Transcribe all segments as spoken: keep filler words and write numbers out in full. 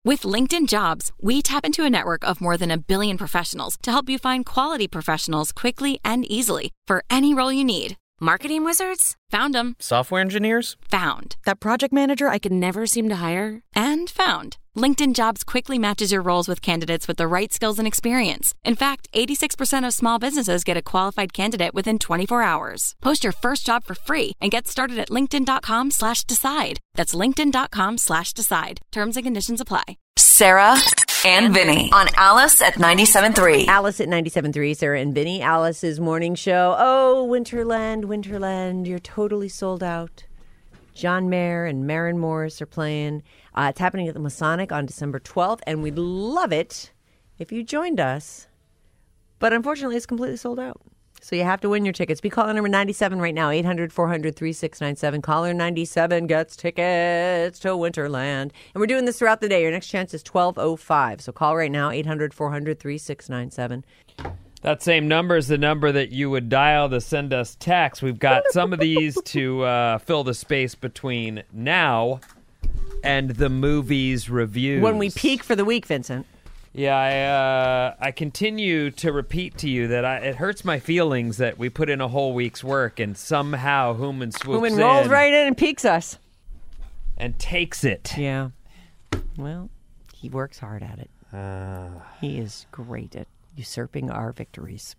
With LinkedIn Jobs, we tap into a network of more than a billion professionals to help you find quality professionals quickly and easily for any role you need. Marketing wizards? Found them. Software engineers? Found. That project manager I could never seem to hire? And found. LinkedIn Jobs quickly matches your roles with candidates with the right skills and experience. In fact, eighty-six percent of small businesses get a qualified candidate within twenty-four hours. Post your first job for free and get started at linkedin.com slash decide. That's linkedin.com slash decide. Terms and conditions apply. Sarah and Vinny on Alice at ninety-seven point three. Alice at ninety-seven point three, Sarah and Vinny. Alice's morning show. Oh, Winterland, Winterland, you're totally sold out. John Mayer and Maren Morris are playing. Uh, it's happening at the Masonic on December twelfth, and we'd love it if you joined us. But unfortunately, it's completely sold out. So you have to win your tickets. Be caller number ninety-seven right now, eight hundred, four hundred, thirty-six ninety-seven. Caller ninety-seven gets tickets to Winterland. And we're doing this throughout the day. Your next chance is twelve oh five. So call right now, eight hundred, four hundred, thirty-six ninety-seven. That same number is the number that you would dial to send us text. We've got some of these to uh, fill the space between now and the movie's reviews. When we peak for the week, Vincent. Yeah, I uh, I continue to repeat to you that I, it hurts my feelings that we put in a whole week's work and somehow Hooman swoops Hooman in. rolls right in and peaks us. And takes it. Yeah. Well, he works hard at it. Uh, he is great at usurping our victories.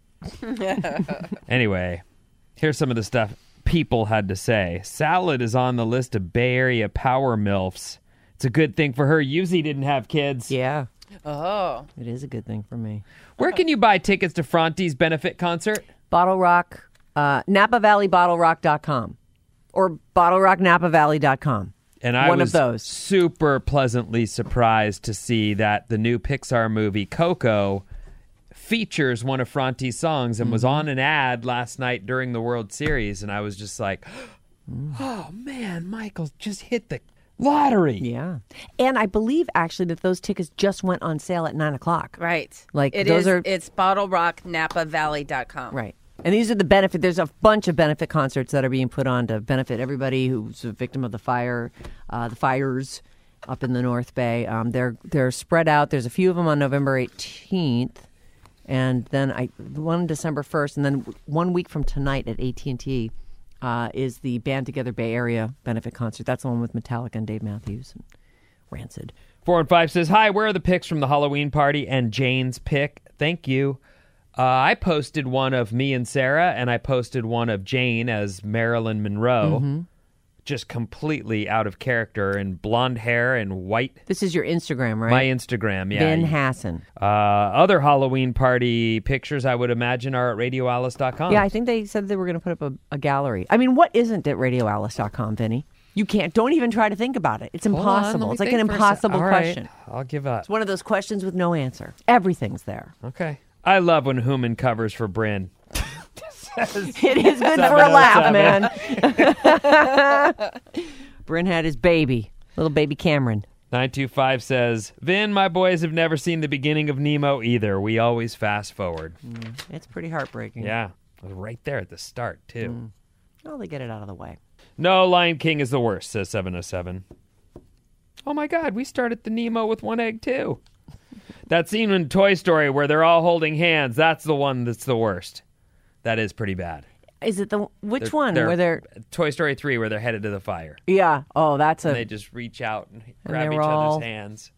Anyway, here's some of the stuff people had to say. Salad is on the list of Bay Area power milfs. It's a good thing for her. Yuzi didn't have kids. Yeah. Oh. It is a good thing for me. Where can you buy tickets to Fronte's benefit concert? Bottle Rock, uh, Napa Valley Bottle Rock dot com or Bottle Rock Napa Valley dot com. And I One was of those. super pleasantly surprised to see that the new Pixar movie, Coco, features one of Fronte's songs and mm-hmm. was on an ad last night during the World Series. And I was just like, oh, man, Michael just hit the lottery. Yeah. And I believe, actually, that those tickets just went on sale at nine o'clock. Right. Like, it those is, are... It's Bottle Rock Napa Valley dot com. Right. And these are the benefit. There's a bunch of benefit concerts that are being put on to benefit everybody who's a victim of the fire, uh, the fires up in the North Bay. Um, they're they're spread out. There's a few of them on November eighteenth, and then I one December first, and then one week from tonight at A T and T uh, is the Band Together Bay Area benefit concert. That's the one with Metallica and Dave Matthews and Rancid. Four and five says, hi, where are the pics from the Halloween party and Jane's pic? Thank you. Uh, I posted one of me and Sarah, and I posted one of Jane as Marilyn Monroe, mm-hmm. just completely out of character, and blonde hair and white. This is your Instagram, right? My Instagram, yeah. Ben Hassan. Uh, other Halloween party pictures, I would imagine, are at radio alice dot com. Yeah, I think they said they were going to put up a, a gallery. I mean, what isn't at radio alice dot com, Vinny? You can't. Don't even try to think about it. It's impossible. On, it's like an impossible All question. Right, I'll give up. It's one of those questions with no answer. Everything's there. Okay. I love when Hooman covers for Bryn. It is good for a laugh, man. Bryn had his baby, little baby Cameron. nine two five says, Vin, my boys have never seen the beginning of Nemo either. We always fast forward. Mm, it's pretty heartbreaking. Yeah. It was right there at the start, too. Mm. Well, they get it out of the way. No, Lion King is the worst, says seven oh seven. Oh, my God. We started the Nemo with one egg, too. That scene in Toy Story where they're all holding hands, that's the one that's the worst. That is pretty bad. Is it the which they're, one? They're, where they're Toy Story three, where they're headed to the fire. Yeah. Oh, that's a. And they just reach out and grab and each all... other's hands.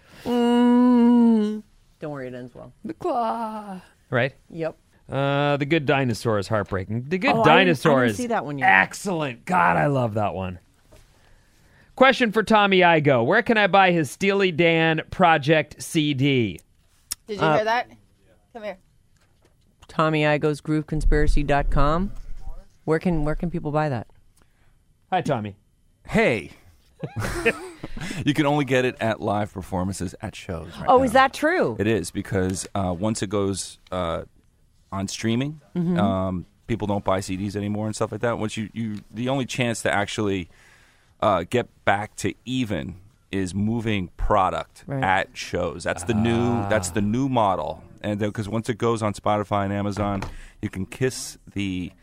Mm. Don't worry, it ends well. The claw. Right? Yep. Uh, The Good Dinosaur is heartbreaking. The Good oh, Dinosaur I didn't, I didn't is see that one yet. Excellent. God, I love that one. Question for Tommy Igoe. Where can I buy his Steely Dan Project C D? Did you uh, hear that? Come here. Tommy Igoe's Groove Conspiracy dot com. Where can where can people buy that? Hi, Tommy. Hey. You can only get it at live performances at shows right Oh, now. Is that true? It is, because uh, once it goes uh, on streaming, mm-hmm. um, people don't buy C Ds anymore and stuff like that. Once you, you the only chance to actually uh, get back to even is moving product right. at shows. That's the ah. new that's the new model. And because once it goes on Spotify and Amazon, you can kiss the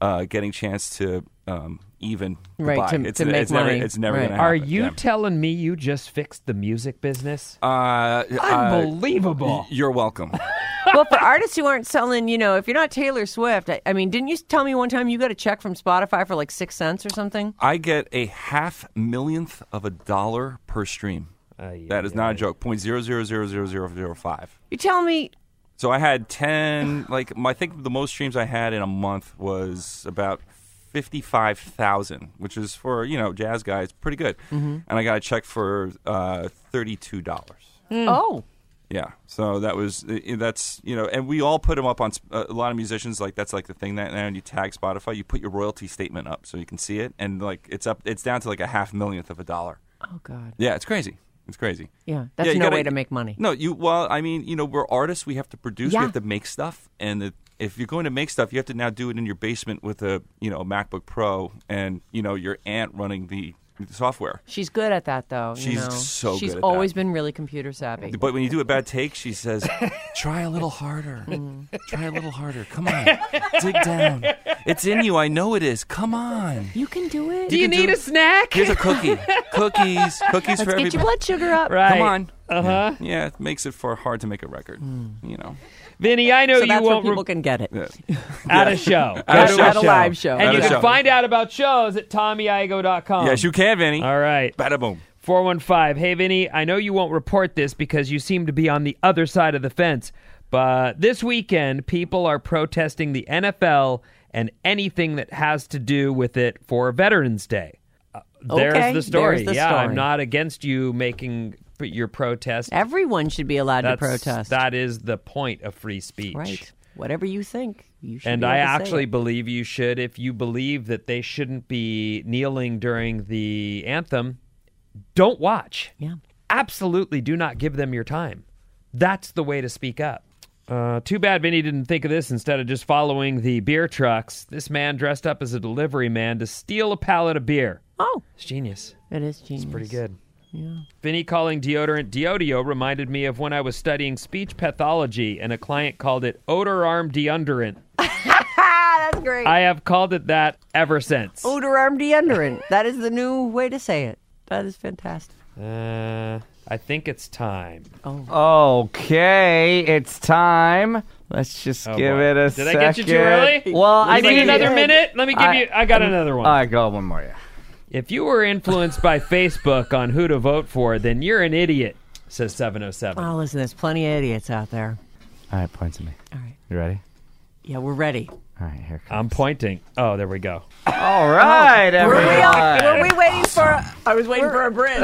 uh, getting chance to um, even Right, goodbye. to- it's, to make it's never, money. it's never Right. going to Are happen. you Yeah. telling me you just fixed the music business? Uh, uh, Unbelievable. you're welcome. Well, for artists who aren't selling, you know, if you're not Taylor Swift, I, I mean, didn't you tell me one time you got a check from Spotify for like six cents or something? I get a half millionth of a dollar per stream. Ay, That is ay, not ay. a joke. Point zero zero zero zero zero zero five. You're telling me So I had ten. Like my, I think the most streams I had in a month was about fifty-five thousand, which is for you know jazz guys pretty good. Mm-hmm. And I got a check for uh, thirty-two dollars. Oh, Yeah, so that was uh, that's you know, and we all put them up on sp- uh, a lot of musicians like that's like the thing that now when you tag Spotify, you put your royalty statement up so you can see it, and like it's up, it's down to like a half millionth of a dollar. oh God. Yeah, it's crazy. It's crazy. Yeah, that's Yeah, you no gotta- way to make money. No, you. Well, I mean, you know, we're artists. We have to produce. Yeah. We have to make stuff, and the, if you're going to make stuff, you have to now do it in your basement with a you know a MacBook Pro, and you know your aunt running the, the software. She's good at that, though. you She's know. so She's good at always that. been really computer savvy. But when you do a bad take, she says, "Try a little harder. Try a little harder. Come on, dig down. It's in you. I know it is. Come on. You can do it. Do you can need do- a snack? Here's a cookie. Cookies. Cookies Let's for get everybody. your blood sugar up. Right. Come on. Uh huh. Yeah, it makes it for hard to make a record. You know. Vinny, I know So you that's where won't people re- can get it. Yeah. at a show. At a Go to show. At a live show. And At you a can show. find out about shows at tommy igo dot com. Yes, you can, Vinny. All right. Bada boom. four one five. Hey, Vinny, I know you won't report this because you seem to be on the other side of the fence, but this weekend, people are protesting the N F L and anything that has to do with it for Veterans Day. Uh, there's Okay, the story. there's the yeah, I'm story. not against you making your protest. Everyone should be allowed That's, to protest. That is the point of free speech. Right. Whatever you think, you should. And be I able to say actually it. believe you should. If you believe that they shouldn't be kneeling during the anthem, don't watch. Yeah. Absolutely do not give them your time. That's the way to speak up. Uh, too bad Vinny didn't think of this instead of just following the beer trucks. This man dressed up as a delivery man to steal a pallet of beer. Oh, It's genius. it is genius. Pretty good. Yeah. Vinny calling deodorant Deodio reminded me of when I was studying speech pathology and a client called it odor arm deodorant. Ah, that's great. I have called it that ever since. Odor arm deodorant. That is the new way to say it. That is fantastic. Uh, I think it's time. Okay, it's time. Let's just Oh, give boy. it a Did second. I get you too early? Well, I I need need another minute. Let me give I- you. I got another one. I got one more. Yeah. If you were influenced by Facebook on who to vote for, then you're an idiot, says seven oh seven. Oh, listen, there's plenty of idiots out there. All right, point to me. All right. You ready? Yeah, we're ready. All right, here I'm comes. pointing. Oh, there we go. All right, Were we, everyone. were we waiting for? I was waiting for a bridge.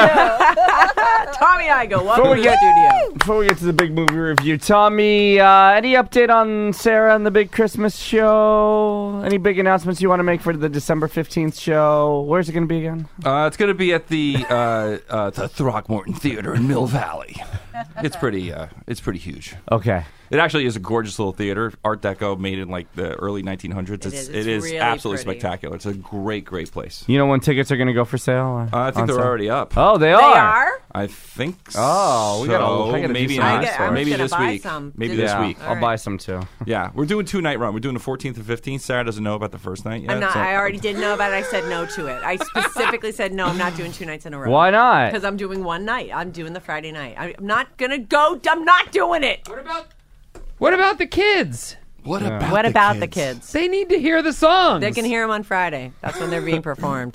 Tommy Igo, welcome Before to we the get studio. before we get to the big movie review, Tommy, uh, any update on Sarah and the big Christmas show? Any big announcements you want to make for the December fifteenth show? Where's it going to be again? Uh, it's going to be at the uh, uh, the Throckmorton Theater in Mill Valley. It's pretty. Uh, it's pretty huge. Okay. It actually is a gorgeous little theater, Art Deco, made in like the early nineteen hundreds. It It's, is. it It's is really absolutely pretty. spectacular. It's a great, great place. You know when tickets are going to go for sale? Uh, Uh, I think on they're sale? already up. Oh, they They are. are? I think. Oh, we gotta- so. I gotta do maybe some not. research. I was Maybe gonna this buy week. some. Maybe Did- this Yeah, week. I'll buy some too. Yeah, we're doing two night run. We're doing the fourteenth and fifteenth. Sarah doesn't know about the first night yet. I'm not. so- I already did know about it. I said no to it. I specifically said no. I'm not doing two nights in a row. Why not? Because I'm doing one night. I'm doing the Friday night. I'm not gonna go. I'm not doing it. What about What about the kids? What about What the about kids? the kids? They need to hear the songs. They can hear them on Friday. That's when they're being performed.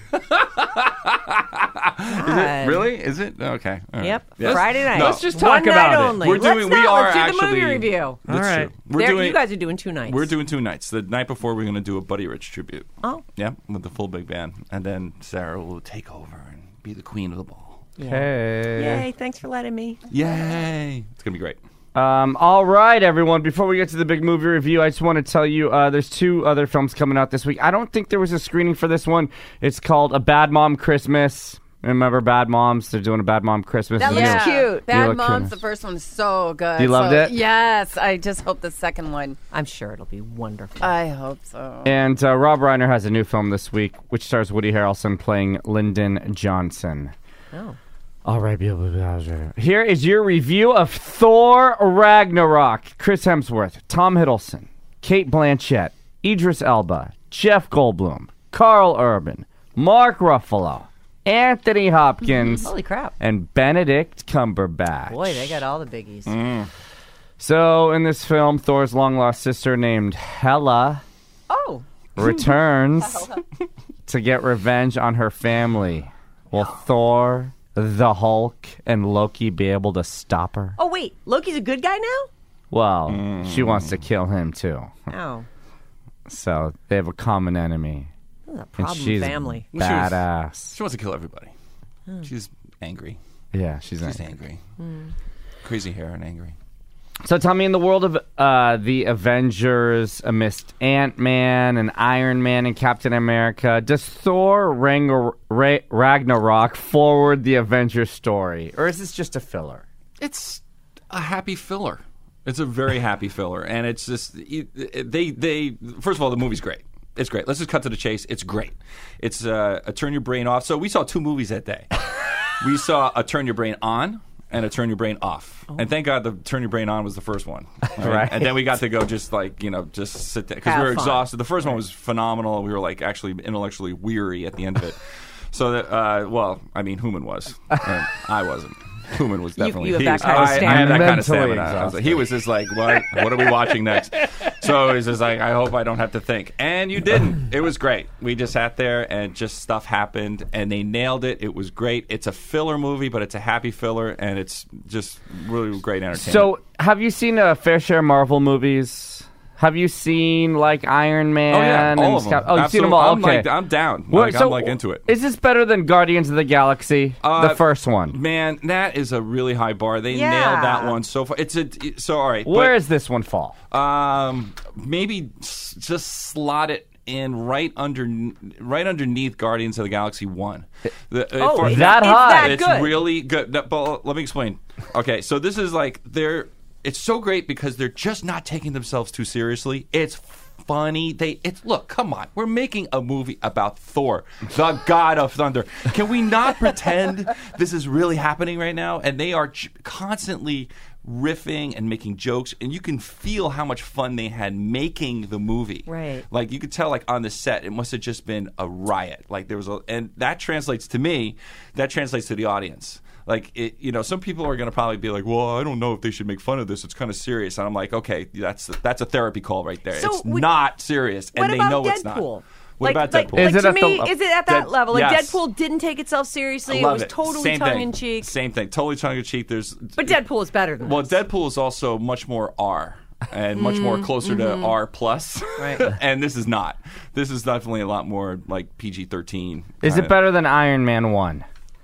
Is it really? Is it okay? all right. Yep, Yeah. Friday night. No. Let's just talk one about night it. only. We're Let's doing- we not. are Let's do the actually- movie review. That's All right. true. We're There- doing. you guys are doing two nights. We're doing two nights. The night before, we're going to do a Buddy Rich tribute. Oh, Yeah, with the full big band, and then Sarah will take over and be the queen of the ball. Hey. yay! Thanks for letting me. Yay! It's gonna be great. Um, all right, everyone. Before we get to the big movie review, I just want to tell you uh, there's two other films coming out this week. I don't think there was a screening for this one. It's called A Bad Mom Christmas. Remember Bad Moms? They're doing a Bad Mom Christmas. That It's a looks new- cute. You Bad look Moms. cute. The first one is so good. You loved So- it? Yes. I just hope the second one. I'm sure it'll be wonderful. I hope so. And uh, Rob Reiner has a new film this week, which stars Woody Harrelson playing Lyndon Johnson. oh, All right, blah, blah, blah, blah. Here is your review of Thor Ragnarok. Chris Hemsworth, Tom Hiddleston, Kate Blanchett, Idris Elba, Jeff Goldblum, Carl Urban, Mark Ruffalo, Anthony Hopkins, Holy crap. and Benedict Cumberbatch. Boy, they got all the biggies. Mm. So, in this film, Thor's long-lost sister named Hela Oh. returns to get revenge on her family. Will Thor, the Hulk, and Loki be able to stop her? Oh, wait. Loki's a good guy now? Well, she wants to kill him, too. Oh. So, they have a common enemy. That's a And problem she's family. badass. She wants to kill everybody. She's angry. Yeah, she's, She's angry. angry. Crazy hair and angry. So tell me, in the world of uh, the Avengers, amidst Ant-Man and Iron Man and Captain America, does Thor Rang- Ra- Ragnarok forward the Avengers story? Or is this just a filler? It's a happy filler. It's a very happy filler. And it's just, they, they, first of all, the movie's great. It's great. Let's just cut to the chase. It's great. It's uh, a turn your brain off. So we saw two movies that day. We saw a turn your brain on and a turn your brain off. Oh. And thank God the turn your brain on was the first one. Right? Right. And then we got to go just like, you know, just sit there. Because Have we were fun. exhausted. The first one was phenomenal. We were like actually intellectually weary at the end of it. So, that, uh, well, I mean, Human was. And I wasn't. Human was definitely. you have he that was- kind of I, I had that kind of Mentally stamina. I was like, exhausted. he was just like, what? What are we watching next? So he's just like, I hope I don't have to think. And you didn't. It was great. We just sat there and just stuff happened and they nailed it. It was great. It's a filler movie, but it's a happy filler and it's just really great entertainment. So, have you seen a fair share of Marvel movies? Have you seen, like, Iron Man? oh yeah, all and of them. Cap- Oh, you've seen them Absolutely. all? I'm Okay. like, I'm down. Well, Like, so I'm like into it. Is this better than Guardians of the Galaxy? Uh, the first one. Man, that is a really high bar. They Yeah. nailed that one so far. It's a so all right. Where but, does this one fall? Um, maybe s- just slot it in right under, right underneath Guardians of the Galaxy One. The, uh, Oh, for- it's that it's high? that It's good. really good. No, but let me explain. Okay, so this is like they're. It's so great because they're just not taking themselves too seriously. It's funny. They. It's look. Come on. We're making a movie about Thor, the God of Thunder. Can we not pretend this is really happening right now? And they are j- constantly riffing and making jokes, and you can feel how much fun they had making the movie. Right. Like you could tell, like on the set, it must have just been a riot. Like there was a, and that translates to me. That translates to the audience. Like it, you know, some people are going to probably be like, "Well, I don't know if they should make fun of this. It's kind of serious." And I'm like, "Okay, that's that's a therapy call right there. So it's would- not serious, and What they about know Deadpool? it's not." What like, about like, Deadpool? Like, Is it to at the me, le- is it at that Dead- level? Like yes. Deadpool didn't take itself seriously. I It love was it. totally Same tongue thing. in cheek. Same thing. Totally tongue in cheek. There's But Deadpool is better than well, this. Deadpool is also much more R and much more closer to R plus. Right. And this is not. This is definitely a lot more like P G thirteen. Is it better than Iron Man one?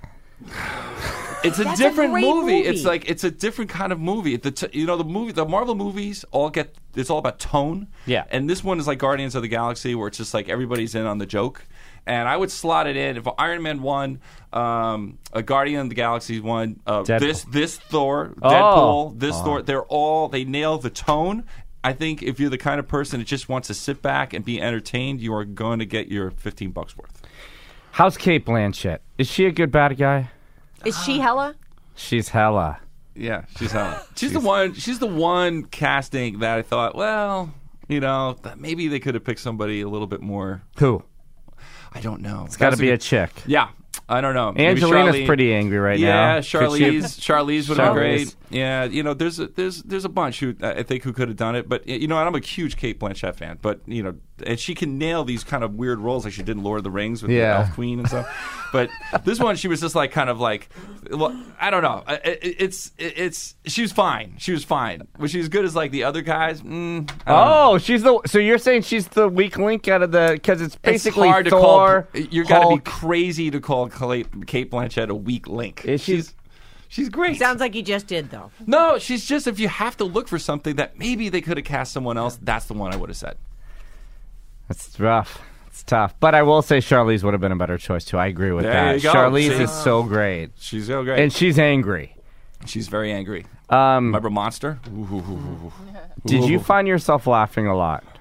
It's a That's a different great movie. movie. It's like it's a different kind of movie. The t- you know the movie, the Marvel movies all get. It's all about tone. Yeah. And this one is like Guardians of the Galaxy, where it's just like everybody's in on the joke. And I would slot it in if Iron Man one, um, a Guardian of the Galaxy one, uh, Deadpool. this this Thor, Oh. Deadpool, this Thor. They're all they nail the tone. I think if you're the kind of person that just wants to sit back and be entertained, you are going to get your fifteen bucks worth. How's Kate Blanchett? Is she a good bad guy? Is she Hella? She's Hella. Yeah, she's Helen. She's the one. She's the one casting that I thought, well, you know, that maybe they could have picked somebody a little bit more. Who? I don't know. It's got to be a chick. Yeah, I don't know. Maybe Angelina's Charlize- pretty angry right yeah, now. Yeah, Could she- Charlize. Charlize would have been Charlize. great. Yeah, you know, there's a, there's there's a bunch who I think who could have done it, but you know, and I'm a huge Kate Blanchett fan. But you know, and she can nail these kind of weird roles like she did in Lord of the Rings with Yeah. the Elf Queen and stuff. But this one, she was just like kind of like, well, I don't know. It, it, it's it, it's she was fine. She was fine. Was she as good as like the other guys? Mm, I don't know. Oh, she's the. So you're saying she's the weak link out of the because it's basically it's hard Thor. to call. You got to be Hulk. crazy to call Kate Kate Blanchett a weak link. Is she- she's she's great. Sounds like you just did, though. No, she's just if you have to look for something that maybe they could have cast someone else, that's the one I would have said. It's rough. It's tough. But I will say Charlize would have been a better choice too. I agree with There that. you go. Charlize See? is so great, She's so great. and she's angry. she's very angry. Um, Remember Monster? Ooh, ooh, ooh, ooh. did you Ooh. find yourself laughing a lot?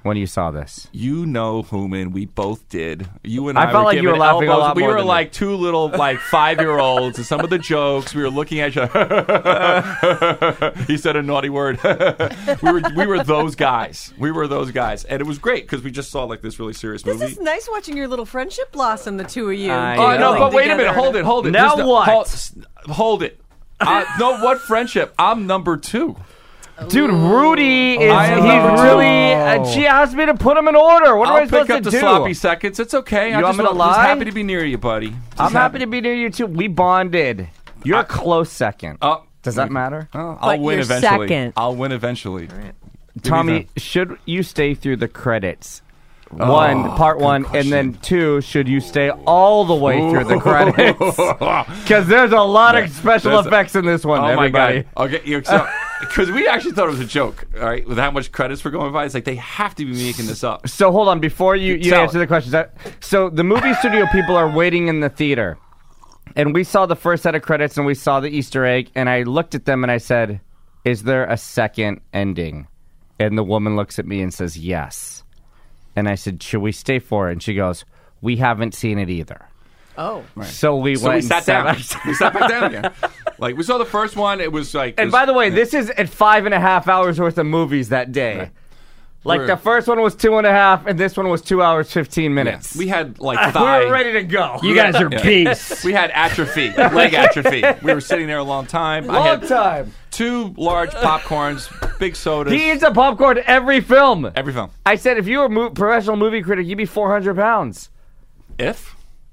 when you saw this? You know, Hooman, we both did. You and I, I felt were like you were giving laughing a elbows. lot We more were than like two little, like five-year-olds, and some of the jokes we were looking at each other. He said a naughty word. we were we were those guys. We were those guys, and it was great because we just saw like this really serious This movie. is nice watching your little friendship blossom, the two of you. I Oh know. no! But wait a minute. Hold it. Hold it. Now There's no- what? Hold, s- hold it. Uh, no, what friendship? I'm number two. Dude, Rudy is I am he's number two. really uh, she asked me to put him in order. What am I I'll supposed pick up to the do? sloppy seconds. It's okay. You I want just me to I'm just lie? happy to be near you, buddy. Just I'm happy to be near you too. We bonded. You're a close second. Oh, Does that matter? Oh, I'll But win you're eventually. second. I'll win eventually. Give me Tommy, that. should you stay through the credits? One, part one, and then two, should you stay all the way through the credits? Because there's a lot of special There's a- effects in this one, Oh everybody. my god! Okay, you so because we actually thought it was a joke. All right, with how much credits were going by, it's like they have to be making this up. So hold on, before you, you Tell answer it. the questions. I- So the movie studio people are waiting in the theater. And we saw the first set of credits and we saw the Easter egg. And I looked at them and I said, is there a second ending? And the woman looks at me and says, yes. And I said, should we stay for it? And she goes, we haven't seen it either. Oh. So we So went we and sat sat down. back- we sat back down again. Like we saw the first one. It was like. And by the way, this is at five and a half hours worth of movies that day. Right. Like We're- the first one was two and a half, and this one was two hours fifteen minutes. we had like we thigh. were ready to go. You guys are Yeah. beasts. We had atrophy, leg atrophy. We were sitting there a long time. I Long had time. two large popcorns, big sodas. He eats a popcorn every film. Every film. I said, if you were a mo- professional movie critic, you'd be four hundred pounds. If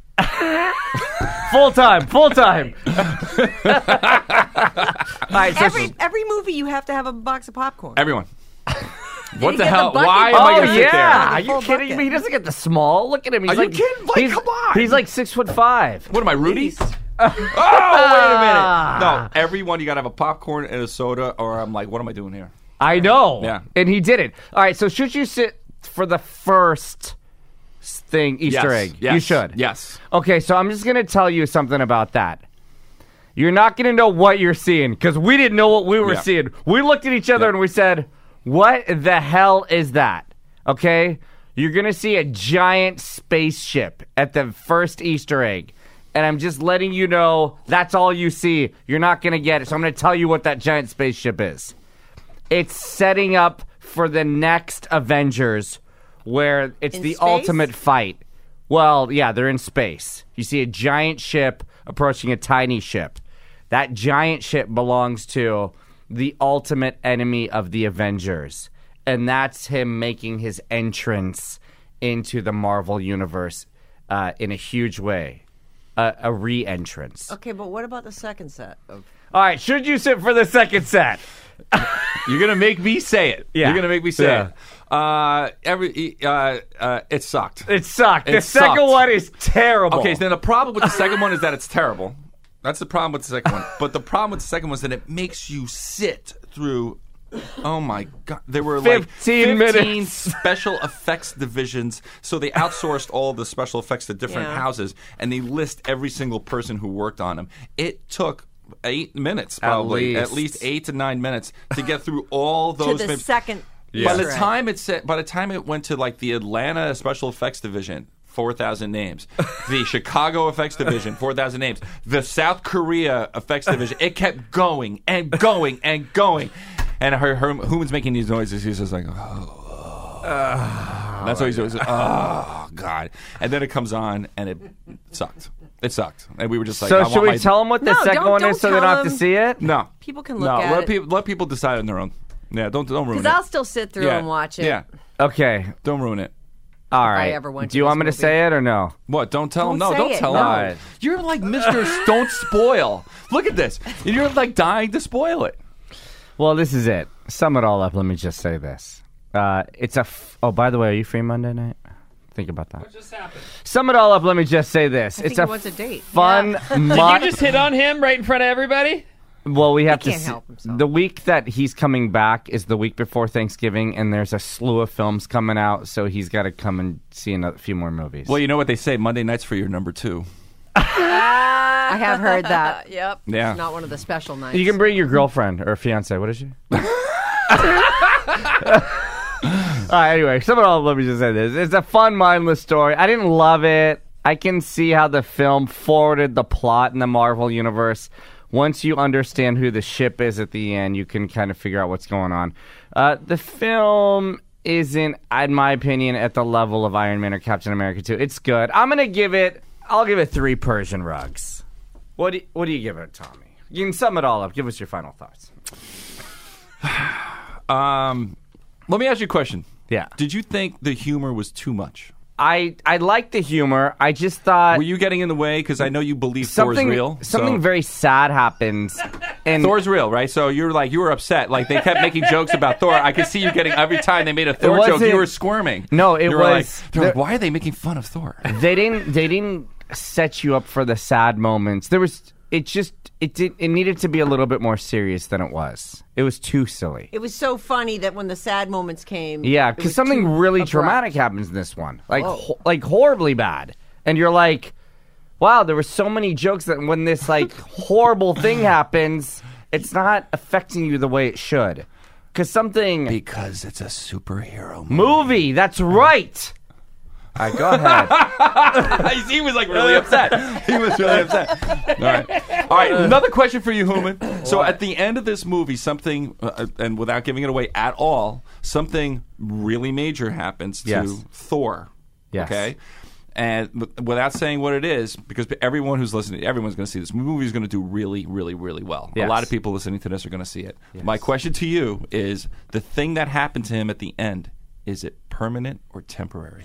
Full time, full time. All right, so Every every movie you have to have a box of popcorn. everyone. What you the get the hell? bucket? Why am oh I going to sit yeah, there? are The you full kidding bucket. me? He doesn't get the small. Look at him. He's Are you like, kidding? Like, he's, come on. He's like six foot five. What am I, Rudy? Oh, wait a minute. No, everyone, you got to have a popcorn and a soda, or I'm like, what am I doing here? I know. Yeah. And he did it. All right, so should you sit for the first thing, Easter Yes, egg? yes, You should. Yes. Okay, so I'm just going to tell you something about that. You're not going to know what you're seeing because we didn't know what we were Yeah. seeing. We looked at each other Yeah. and we said, what the hell is that? Okay? You're going to see a giant spaceship at the first Easter egg. And I'm just letting you know that's all you see. You're not going to get it. So I'm going to tell you what that giant spaceship is. It's setting up for the next Avengers where it's In the space? ultimate fight. Well, yeah, they're in space. You see a giant ship approaching a tiny ship. That giant ship belongs to the ultimate enemy of the Avengers. And that's him making his entrance into the Marvel Universe uh, in a huge way. Uh, a re-entrance. Okay, but what about the second set? Of- All right, should you sit for the second set? You're going to make me say it. Yeah. You're going to make me say Yeah. it. Uh, every, uh, uh, it sucked. It sucked. The It second sucked. one is terrible. Okay, so then the problem with the second one is that it's terrible. That's the problem with the second one. But the problem with the second one is that it makes you sit through. Oh my god! There were like fifteen fifteen minutes. special effects divisions, so they outsourced all the special effects to different Yeah. houses, and they list every single person who worked on them. It took eight minutes, probably at least, least. eight to nine minutes to get through all to those. the fif- second. By the Easter egg. time it said, by the time it went to like the Atlanta Special Effects Division, four thousand names. The Chicago Effects Division, four thousand names. The South Korea Effects Division. It kept going and going and going. And her, her Hooman's making these noises. He's just like, oh. That's what he's doing. He's like, oh, God. And then it comes on, and it sucked. It sucked. And we were just like, So I should want we my- tell them what the No, second don't- one don't is so they tell don't have to them. see it? No. People can No, look let at it. people, let people decide on their own. Yeah, don't, don't ruin it. Because I'll still sit through yeah. and watch it. Yeah, Okay. don't ruin it. All right. ever went Do to you this want me to movie. say it or no? What? Don't tell Don't him. No, say don't it, tell no. him. Alright. You're like Mister Don't Spoil. Look at this. And you're like dying to spoil it. Well, this is it. Sum it all up. Let me just say this. Uh, it's a. F- oh, by the way, are you free Monday night? Think about that. What just happened? Sum it all up. Let me just say this. I it's think a he wants a date. fun. Yeah. mo- Did you just hit on him right in front of everybody? Well, we have He to. can't see- help himself. The week that he's coming back is the week before Thanksgiving, and there's a slew of films coming out, so he's got to come and see a few more movies. Well, you know what they say. Monday nights for your number two. I have heard that. Yep. Yeah. It's not one of the special nights. you can bring your girlfriend or fiance. What is she? All right, anyway, some of all, let me just say this. It's a fun, mindless story. I didn't love it. I can see how the film forwarded the plot in the Marvel Universe. Once you understand who the ship is at the end, you can kind of figure out what's going on. Uh, the film isn't, in my opinion, at the level of Iron Man or Captain America two. It's good. I'm going to give it, I'll give it three Persian rugs. What do, what do you give it, Tommy? You can sum it all up. Give us your final thoughts. Um, let me ask you a question. Yeah. Did you think the humor was too much? I, I like the humor. I just thought... Were you getting in the way? Because I know you believe something, Thor's real. Something so. very sad happens. And Thor's real, right? So you're like, you were upset. Like, they kept making jokes about Thor. I could see you getting, every time they made a Thor joke, you were squirming. No, it you were was... Like, they're like, why are they making fun of Thor? They didn't, they didn't set you up for the sad moments. There was... It just... It did. It needed to be a little bit more serious than it was. It was too silly. It was so funny that when the sad moments came, Yeah, it because was something too really abrupt. dramatic happens in this one, like ho- like horribly bad, and you're like, wow, there were so many jokes that when this like horrible thing happens, it's not affecting you the way it should, because something Because it's a superhero movie. movie. That's right. All right, go ahead. He was like really upset. He was really upset. All right. All right. Another question for you, Hooman. So at the end of this movie, something, uh, and without giving it away at all, something really major happens to Yes. Thor. Yes. Okay. And w- without saying what it is, because everyone who's listening, everyone's going to see this movie is going to do really, really, really well. Yes. A lot of people listening to this are going to see it. My question to you is: the thing that happened to him at the end, is it permanent or temporary?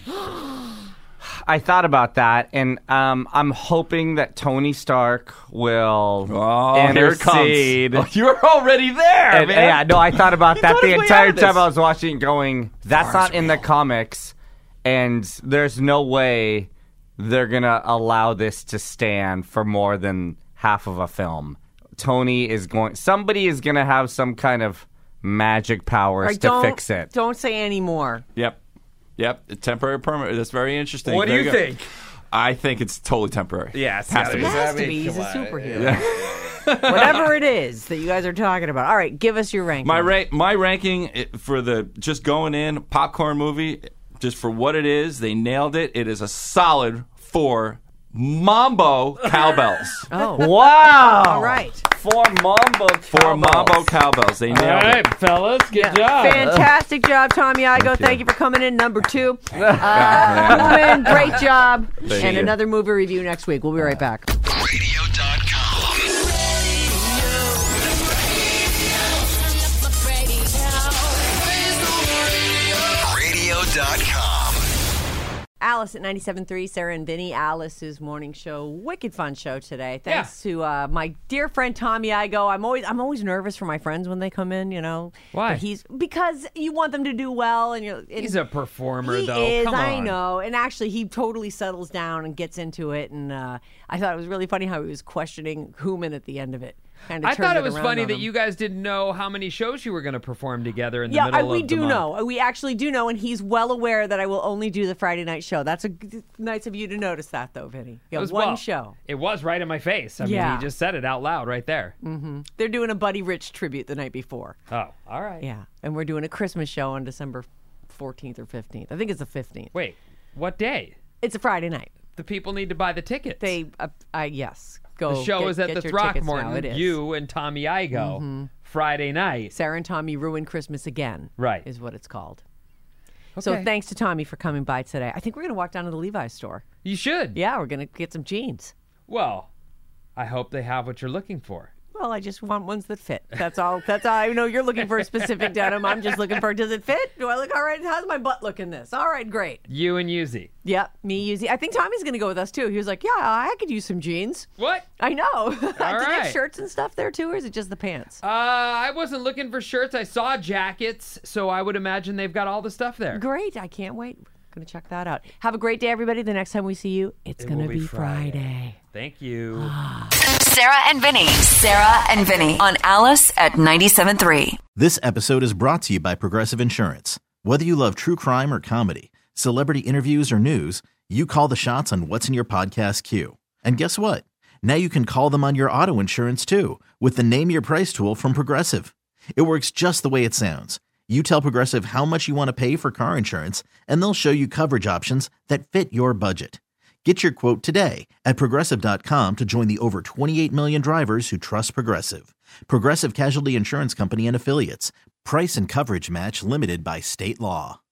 I thought about that, and um, I'm hoping that Tony Stark will Oh, here it comes. intercede. Oh, you're already there, And, man. yeah, no, I thought about He that thought the his way entire out of this. time I was watching, going, that's Thor's not in the real. comics, and there's no way they're going to allow this to stand for more than half of a film. Tony is going, somebody is going to have some kind of magic powers All right, to don't, fix it. Don't say any more. Yep. Yep. Temporary, permanent. That's very interesting. What do Very you good. think? I think it's totally temporary. Yeah, it's Has gotta to be. be. It has to be. He's a superhero. Whatever it is that you guys are talking about. All right, give us your ranking. My ra- my ranking it- for the just going in popcorn movie, just for what it is, they nailed it. It is a solid four Mambo cowbells. Oh, Wow. all right. Four Mambo Four cowbells. Mambo cowbells. They nailed All right, it. fellas, good Yeah. job. Fantastic job, Tommy Igo. Thank you. for coming in. Number two. Uh, Newman, great job. Thank and you. another movie review next week. We'll be right back. radio dot com. radio dot com. Alice at ninety-seven point three, Sarah and Vinny, Alice's morning show. Wicked fun show today. Thanks to uh, my dear friend Tommy Igo. I'm always I'm always nervous for my friends when they come in, you know. Why? But he's because you want them to do well, and you're. And He's a performer, he though. is, Come I on. know. And actually, he totally settles down and gets into it. And uh, I thought it was really funny how he was questioning Hooman at the end of it. Kind of I thought it was around funny on that him. you guys didn't know how many shows you were going to perform together in the Yeah, middle I, of we the do month. know. We actually do know, and he's well aware that I will only do the Friday night show. That's a g- nice of you to notice that, though, Vinny. You It have was, one well, show. It was right in my face. I mean, Yeah. he just said it out loud right there. They're doing a Buddy Rich tribute the night before. Oh, all right. Yeah, and we're doing a Christmas show on December fourteenth or fifteenth. I think it's the fifteenth. Wait, what day? It's a Friday night. The people need to buy the tickets. They, uh, I yes, go. the show get, is at get the your tickets now. Throckmorton. It is. You and Tommy Igo, Friday night. Sarah and Tommy ruin Christmas again. Right. is what it's called. So Okay. thanks to Tommy for coming by today. I think we're gonna walk down to the Levi's store. You should. Yeah, we're gonna get some jeans. Well, I hope they have what you're looking for. Well, I just want ones that fit. That's all. That's all. I know you're looking for a specific denim. I'm just looking for, does it fit? Do I look all right? How's my butt look in this? All right, great. You and Yuzi. Yeah, me using. I think Tommy's going to go with us too. He was like, yeah, I could use some jeans. What? I know. Do they have right. shirts and stuff there too, or is it just the pants? Uh, I wasn't looking for shirts. I saw jackets, so I would imagine they've got all the stuff there. Great. I can't wait. Going to check that out. Have a great day, everybody. The next time we see you, it's It going to will be, be Friday. Friday. Thank you. Sarah and Vinny. Sarah and Vinny on Alice at ninety-seven point three. This episode is brought to you by Progressive Insurance. Whether you love true crime or comedy, celebrity interviews or news, you call the shots on what's in your podcast queue. And guess what? Now you can call them on your auto insurance too with the Name Your Price tool from Progressive. It works just the way it sounds. You tell Progressive how much you want to pay for car insurance, and they'll show you coverage options that fit your budget. Get your quote today at Progressive dot com to join the over twenty-eight million drivers who trust Progressive. Progressive Casualty Insurance Company and Affiliates. Price and coverage match limited by state law.